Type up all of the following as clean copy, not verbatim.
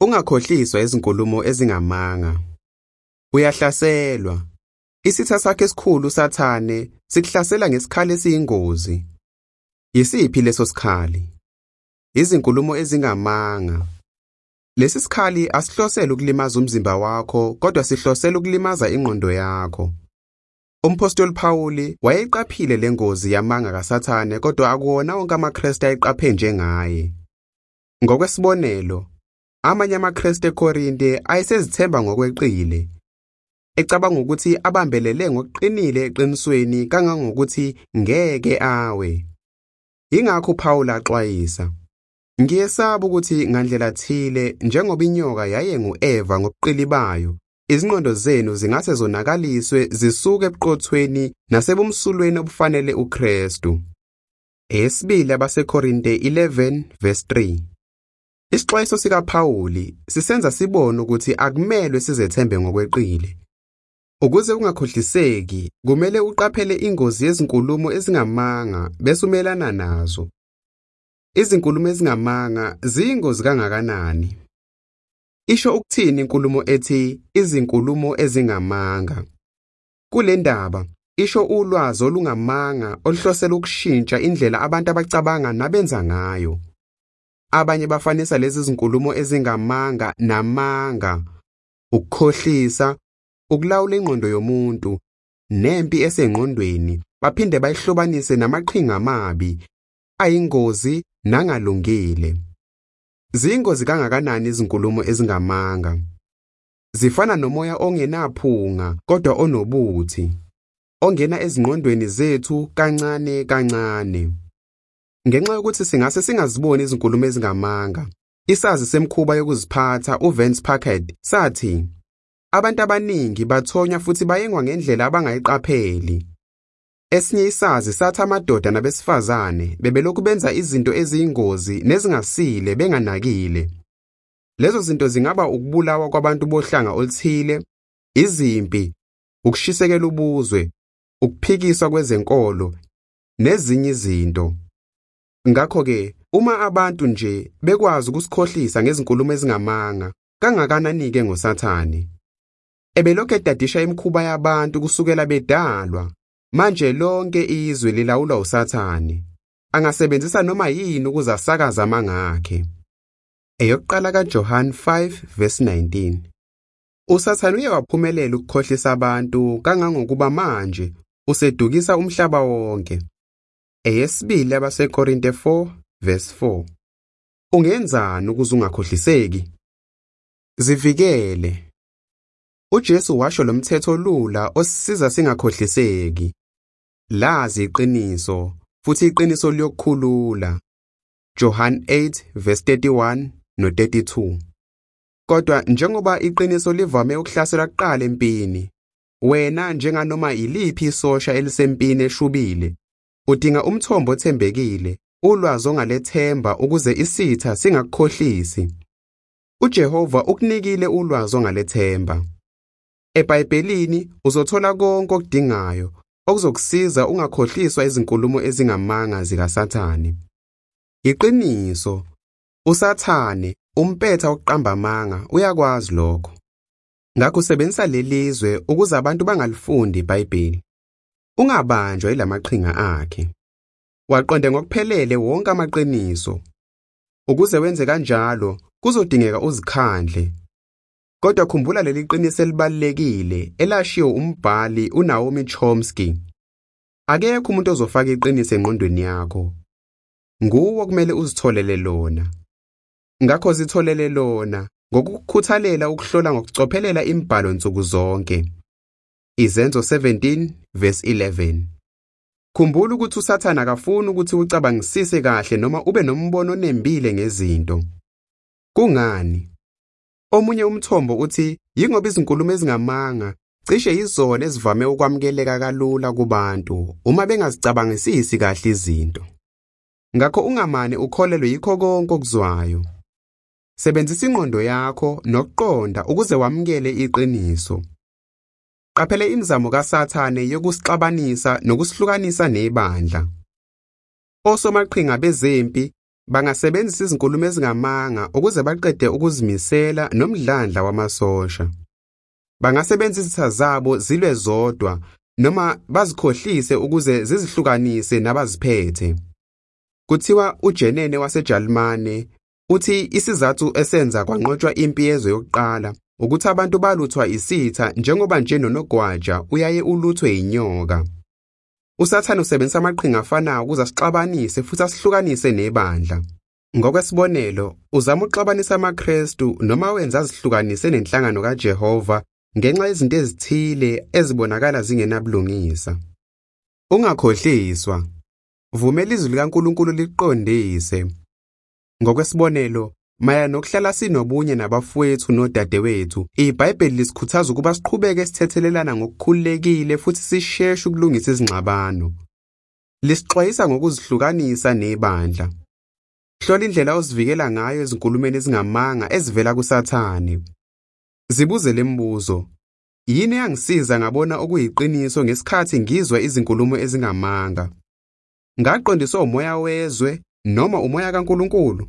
Ungakhohliswa izinkulumo ezingamanga. Uyahlaselwa. Isitha sakhe esikhulu uSathane sikuhlasela ngesikhali esiyingozi. Yisiphi leso sikhali? Izinkulumo ezingamanga. Lesi sikhali asihlosele ukulimaza umzimba wakho, kodwa sihlosele ukulimaza ingqondo yakho. Umpostoli Phawuli wayeyiqaphile lengozi yamanga kaSathane, kodwa akuwona wonke amaKristu ayeqaphe njengaye. Ngokwesibonelo, amanye amaKristu eKorinte ayesezithemba ngokweqile, ecabanga ukuthi abambelele ngokuqinile eqinisweni kangangokuthi ngeke awe. Ingakho uPhawuli axwayisa, ngiyesaba ukuthi ngandlela thile njengoba inyoka yaye ngu-Eva ngobuqili bayo, izingqondo zenu zingase zonakaliswe zisuke ebuqothweni nasebumsulweni obufanele uKristu. Esibili abaseKorinte 11:3. Isixwayiso sikaPhawuli sisenza sibone ukuthi akumelwe sizethembe ngokweqile. Ukuze ungakhohliseki, kumele uqaphele ingozi yezinkulumo ezingamanga bese umelana nazo. Izinkulumo ezingamanga ziyingozi kangakanani? Isho ukuthini inkulumo ethi izinkulumo ezingamanga? Kule ndaba, isho ulwazi olungamanga oluhlosela ukushintsha indlela abantu abacabanga nabenza ngayo. Abanye bafanisa lezi zinkulumo ezingamanga namanga, ukukhohlisa, ukulawula ingqondo yomuntu, nempi esengqondweni, baphinde bayihlobanise namaqhinga amabi, ayingozi nangalungile. Ziyingozi kangakanani izinkulumo ezingamanga? Zifana nomoya ongenaphunga kodwa onobuthi, ongena ezingqondweni zethu kancane kancane. Ngenxa yokuthi singase singaziboni izinkulumo ezingamanga, isazi semkhuba yokuziphatha uVance Packard sathi, abantu abaningi bathonya futhi bayengwa ngendlela abangayiqapheli. Esinye isazi sathi amadoda nabesifazane bebelokhu benza izinto eziyingozi nezingasile benganakile. Lezo zinto zingaba ukubulawa kwabantu bohlanga oluthile, izimpi, ukushisekela ubuzwe, ukuphikiswa kwezenkolo, nezinye izinto. Ngakho-ke, uma abantu nje bekwazi ukusikhohlisa ngezinkulumo ezingamanga, kangakanani-ke ngoSathane? Ebelokhu edadisha imikhuba yabantu kusukela bedalwa, manje lonke izwe lilawulwa uSathane. Angasebenzisa noma yini ukuze asakaze amanga akhe. Eyokuqala kaJohane 5:19. uSathane uye waphumelela ukukhohlisa abantu kangangokuba manje usedukisa umhlaba wonke. Eyesibili abaseKorinte 4:4. Ungenzani ukuze ungakhohliseki? Zivikele. uJesu washo lo mthetho olula osisiza singakhohliseki. Lazi iqiniso, futhi iqiniso liyokukhulula. John 8:31 no-32. Kodwa njengoba iqiniso livame ukuhlasela kuqala empini, wena njenganoma iliphi isosha elisempini eshubile, udinga umthombo othembekile, ulwazi ongalethemba ukuze isitha singakukhohlisi. uJehova ukunikile ulwazi ongalethemba. eBhayibhelini uzothola konke okudingayo okuzokusiza ungakhohliswa izinkulumo ezingamanga zikaSathane. Iqiniso, uSathane, umpetha wokuqamba amanga, uyakwazi lokho. Ngakho usebenzisa lelizwe ukuze abantu bangalifundi iBhayibheli. Ungabanjwa yilamaqhinga akhe. Waqonde ngokuphelele wonke amaqiniso. Ukuze wenze kanjalo, kuzodingeka uzikhandle. Kodwa khumbula leli qiniso elibalekile elashiwo umbhali uNaomi Chomsky. Akekho umuntu ozofaka iqiniso engqondweni yakho. Nguwe kumele uzitholele lona. Ngakho zitholele lona ngokukhuthalela ukuhlola ngokucophelela imibhalo nsuku zonke. Izenzo 17:11. Khumbula ukuthi uSathane akafuni ukuthi ucabangisise kahle noma ube nombono onembile ngezinto. Kungani? Omunye umthombo uthi yingoba izinkulumo ezingamanga cishe yizona ezivame ukwamukeleka kalula kubantu uma bengazicabangisisi kahle izinto. Ngakho ungamane ukholelwe yikho konke okuzwayo. Sebenzisa ingqondo yakho nokuqonda ukuze wamukele iqiniso. Qaphele imizamo kaSathane yokusixabanisa nokusihlukanisa nebandla. Osomaqhinga bezempi Bangasebenzisa izinkulumo ezingamanga ukuze baqede ukuzimisela nomdlandla wamasosha. Bangasebenzisa izitha zabo zilwe zodwa noma bazikhohlise ukuze zizihlukanise nabaziphethe. Kuthiwa uJenene waseJalimane uthi isizathu esenza kwanqotshwa impi yezwe yokuqala ukuthi abantu baluthwa isitha njengoba nje nonogwaja uyaye uluthwe inyoka. USathane usebenzisa amaqhinga afanayo ukuze asixabanise futhi asihlukanise nebandla. Ngokwesibonelo, uzama ukuxabanisa amaKristu noma wenza azihlukanise nenhlangano kaJehova ngenxa yezinto ezithile ezibonakala zingenabulungisa. Ungakhohliswa. Vumela izwi likaNkulunkulu liqondise. Ngokwesibonelo, maya nokuhlala sinobunye nabafowethu nodadewethu, iBhayibheli lisikhuthaza ukuba siqhubeke sithethelelana ngokukhululekile futhi sisheshe ukulungisa izingxabano. Lisixwayisa ngokuzihlukanisa nebandla. Hlola indlela ozivikela ngayo ezinkulumeni ezingamanga ezivela kuSathane. Zibuze lembuzo: yini yangisiza ngabona okuyiqiniso ngesikhathi ngizwa izinkulumo ezingamanga? Ngaqondiswa umoya wezwe noma umoya kaNkulunkulu?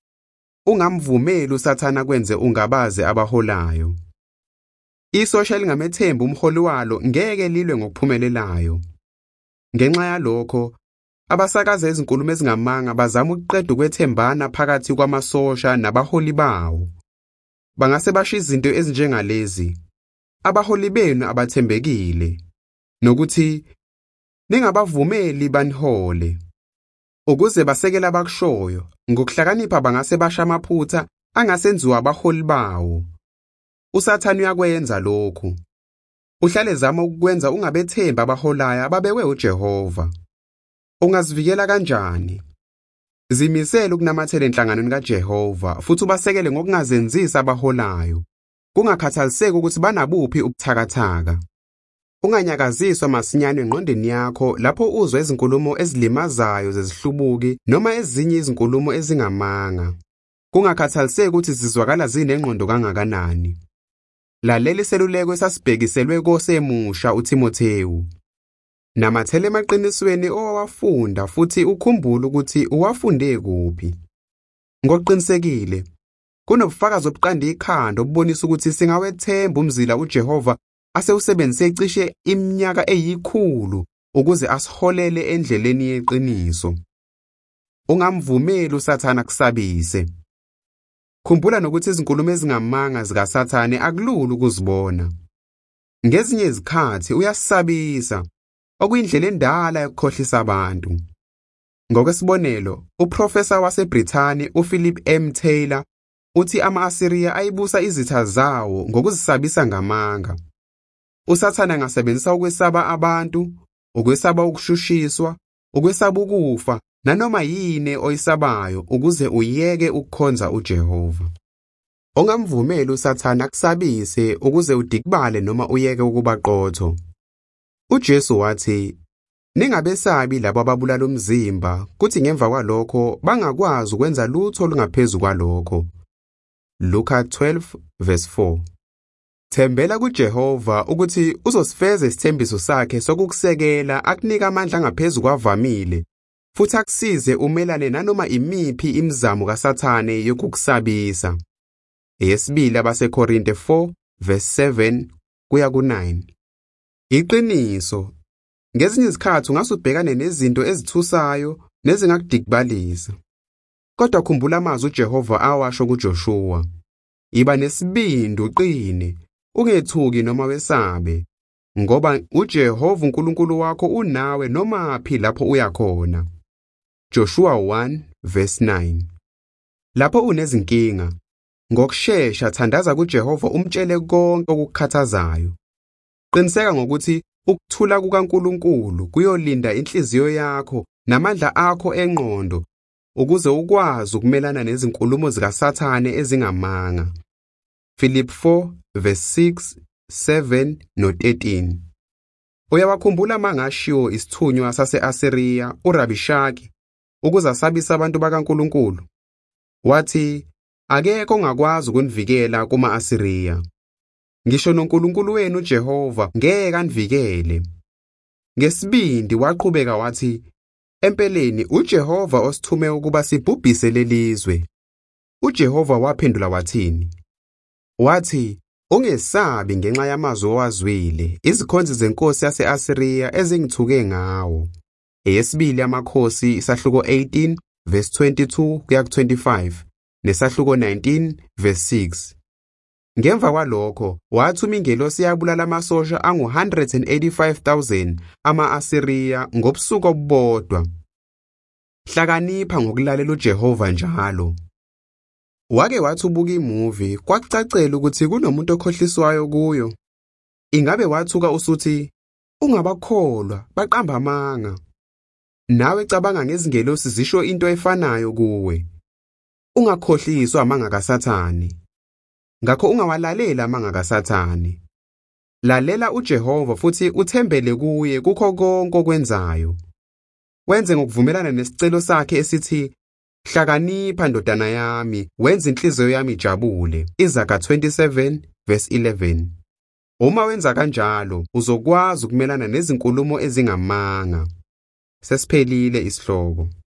Ungamvumeli uSathane kwenze ungabaze abaholayo. Isosha lingamethemba umholi walo ngeke lilwe ngokuphumelelayo. Ngenxa yalokho, abasakaza izinkulumo ezingamanga bazama ukuqeda ukwethembana phakathi kwamasosha nabaholi bawo. Bangase basho izinto ezinjengalezi: abaholi benu abathembekile, nokuthi ningabavumeli banihole. Ukuze basekele abakushoyo, ngokuhlakanipha bangase basha amaphutha angasenziwa abaholi bawo. USathane uyakwenza lokhu. Uhlale zama ukukwenza ungabethemba abaholayo ababekwe uJehova. Ungazivikela kanjani? Zimisele ukunamathela enhlanganweni kaJehova futhi ubasekele ngokungazenzisi abaholayo, kungakhathaliseki ukuthi banabuphi ubuthakathaka. Unganyakaziswa masinyane engqondweni yakho lapho uzwa izinkulumo ezilimazayo zezihlubuki noma ezinye izinkulumo ezingamanga, kungakhathaliseki ukuthi zizwakala zinengqondo kangakanani. Lalela iseluleko esasibhekiselwe kosemusha uTimotheyu. Namathele emaqinisweni owawafunda futhi ukhumbule ukuthi uwafunde kuphi. Ngokuqinisekile, kunobufakazi obuqanda ikhanda obubonisa ukuthi singawethemba umzila uJehova asewusebenzise cishe iminyaka eyikhulu ukuze asiholele endleleni yeqiniso. Ungamvumeli uSathane akusabise. Khumbula nokuthi izinkulumo ezingamanga zikaSathane akulula ukuzibona. Ngezinye izikhathi uyasabisa, okuyindlela endala yokukhohlisa abantu. Ngokwesibonelo, uprofesa waseBrithani uPhilip M. Taylor uthi ama-Asiriya ayibusa izitha zawo ngokuzisabisa ngamanga. USathane angasebenzisa ukwesaba abantu, ukwesaba ukushushiswa, ukwesaba ukufa, nanoma yini oyisabayo ukuze uyeke ukukhonza uJehova. Ungamvumeli uSathane akusabise ukuze udikibale noma uyeke ukuba qotho. UJesu wathi, ningabesabi labo ababulala umzimba, kuthi ngemva kwalokho bangakwazi ukwenza lutho olungaphezulu kwalokho. Luka 12:4. Thembela kuJehova ukuthi uzosifeza isithembiso sakhe sokukusekela akunika amandla angaphezulu kwavamile, futhi akusize umelane nanoma imiphi imizamo kaSathane yokukusabisa. Eyesibili abaseKorinte 4:7-9. Iqiniso. Ngezinye izikhathi ungase ubhekane nezinto ezithusayo nezingakudikibalisa. Kodwa khumbula amazwi uJehova awasho kuJoshua: iba nesibindi uqine, ungethuki noma wesabe, ngoba uJehova uNkulunkulu wakho unawe nomaphi lapho uya khona. Joshua 1:9. Lapho unezinkinga, ngokusheshsha thandaza kuJehova umtshele konke okukhathazayo. Qiniseka ngokuthi ukuthula kukaNkulunkulu kuyolinda inhliziyo yakho namandla akho engqondo ukuze ukwazi ukumelana nezinkulumo zikaSathane ezingamanga. Philip 4:6, 7 no-13. Uyawakhumbula mangashiwo isithunywa sase-Asiriya uRabishaki ukuze asabise abantu bakaNkulunkulu. Wathi, akekho ongakwazi ukunivikela kuma-Asiriya. Ngisho noNkulunkulu wenu uJehova ngeke anivikele. Ngesibindi waqhubeka wathi, Empeleni uJehova osithume ukuba sibhubhise lelizwe. uJehova waphendula wathini? Wathi, ungesabi ngenxa yamazwi owazwile, izikhonzi zenkosi yase-Asiriya ezingithuke ngawo. Eyesibili yamakhosi isahluko 18 verse 22 kuya ku25 nesahluko 19 verse 6. Ngemva kwalokho wathuma ingelosi yabulala amasosha angu-185,000 ama-Asiriya ngobusuku obubodwa. Hlakanipha ngokulalela uJehova njalo. Wake wathi ubuka imuvi kwakucacela ukuthi kunomuntu okhohliswayo kuyo. Ingabe wathuka usuthi ungabakholwa baqamba amanga. Nawe cabanga ngezingelosi zisho into efanayo kuwe. Ungakhohliswa amanga kaSathane. Ngakho ungawalalela amanga kaSathane. Lalela uJehova futhi uthembele kuye kukho konke okwenzayo. Wenze ngokuvumelana nesicelo sakhe esithi, hlakanipha ndodana yami, wenza inhliziyo yami ijabule. Izaga 27 verse 11. Uma wenza kanjalo, uzokwazi ukumelana nezinkulumo ezingamanga. Sesiphelile isihloko.